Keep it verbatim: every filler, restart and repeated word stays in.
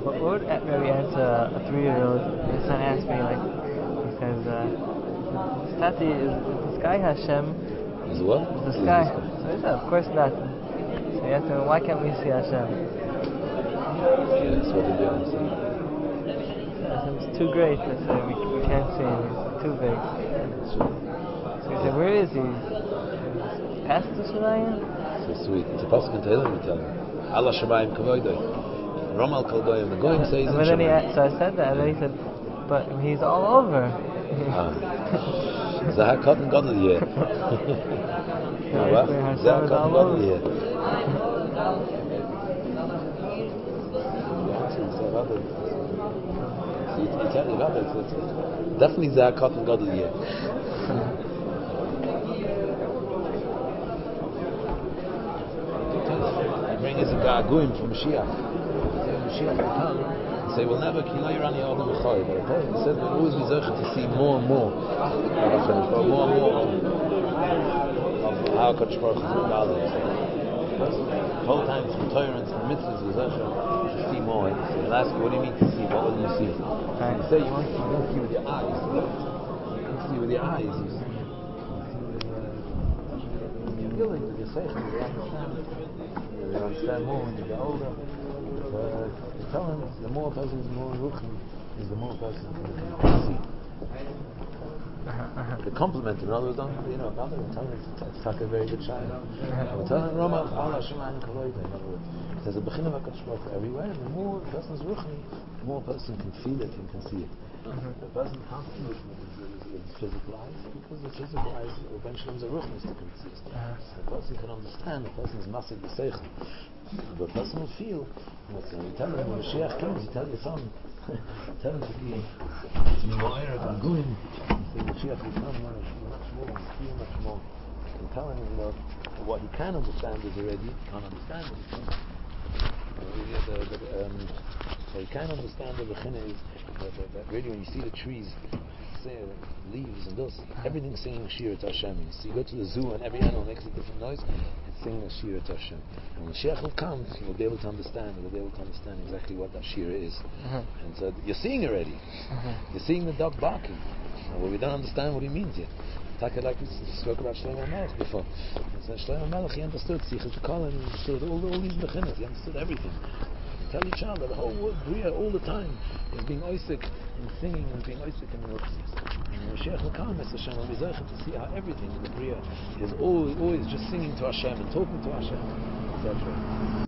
what would maybe answer a three-year-old? His son asked me, like, he says, uh, Tati, is, is the sky Hashem? Is what? Is the sky? So he said, of course not. So he asked him, why can't we see Hashem? Yes, what did you answer? I said, it's too great. I said, we, we can't see him. He's too big. So he said, where is he? He's past the Shemayim? So sweet. It's a possible to him, we tell him. Allah Shemayim Kavoidoi. Ramal Kalgoyim, the Goyim says in then he, so I said that, and then he said, but he's all over. Ah. Zahakat and Godel here. Zahakat and Godel here. You tell me Rabbi, it's definitely Zahakat and Godel here. I bring us a Ga'aguim from Mashiach. Say we'll never kilo Irani Adam Mechoy, but I tell you, he says we'll always be zeichet to see more and more but more and more of how Kodesh Baruch Hu is involved. The whole time from Torah and from mitzvahs we're zeichet to see more. So he'll ask you, what do you mean to see? What will you see? And you say you want to, you don't see with your eyes. You don't see with your eyes. You see with your feelings, with your seichel, you understand. You understand more when you get older. Uh, tell him the more a person is more ruchni, is the more a person can see. The compliment, in other words, don't, you know, another tell him it's, it's like a very good child. But tell him Rama Allah Shemayim Kavoidoi. In other words, there's a bechina v'akadosh baruch hu everywhere. The more a person is ruchni, the more a person can feel it and can see it. The person can't see it with his physical eyes because the physical eyes eventually is a ruchnis to consist. The person can understand. The person is massive the seichel. The person will feel. You tell him when Mashiach comes, you tell your son, tell him to be to be more Erev and Goyim. Say Mashiach will come much more, feel much more. And tell him that what he can understand is already can't understand it. The, the, the, um, so you can understand the bechina is that, that, that really when you see the trees, say, leaves and dust, everything's singing Shira to Hashem. You see, you go to the zoo and every animal makes a different noise. Singing a Shira to Hashem. And when Mashiach will come, you'll be able to understand. You'll be able to understand exactly what that Shira is. Uh-huh. And so you're seeing already. Uh-huh. You're seeing the dog barking. Well, we don't understand what he means yet. Taka, like we spoke about Shlomo Melech before. And so Shlomo Melech, he understood Sichas V'Kol, and he understood all, all these mechinas. He understood everything. You tell each other the whole world, Bria, all the time is being oisik and singing and being oisik in the Ruchsis. And Mashiach will come, Mister Hashem, will be zeichet to see how everything in the Bria is always, always just singing to Hashem and talking to Hashem, et cetera.